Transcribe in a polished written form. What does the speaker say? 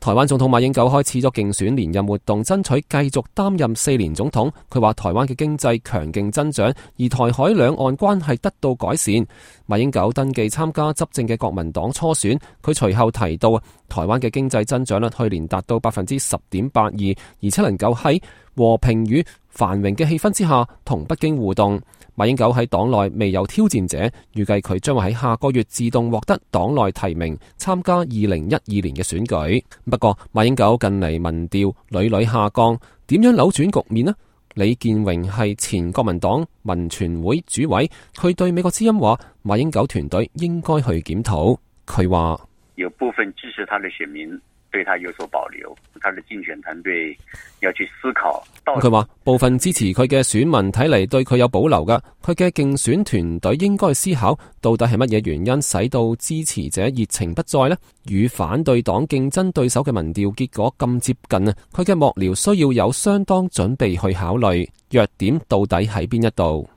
台灣總統馬英九開始咗競選連任活動，爭取繼續擔任4年總統。佢話台灣嘅經濟強勁增長，而台海兩岸關係得到改善。馬英九登記參加執政嘅國民黨初選，佢隨後提到台灣嘅經濟增長率去年達到10.82%，而且能夠喺和平與繁榮嘅氣氛之下同北京互動。馬英九喺黨內未有挑戰者，預計佢將會喺下個月自動獲得黨內提名參加2012年嘅選舉。不過馬英九近嚟民調屢屢下降，點樣扭轉局面呢？李建榮係前國民黨民權會主委，佢對美國之音話馬英九團隊應該去檢討。佢話有部分支持他的選民對他有所保留，他的競選團隊要去思考。 佢話部分支持佢嘅選民睇嚟對佢有保留噶，佢嘅競選團隊應該思考到底係乜嘢原因使到支持者熱情不再呢？與反對黨競爭對手嘅民調結果咁接近啊，佢嘅幕僚需要有相當準備去考慮弱點到底喺邊一度。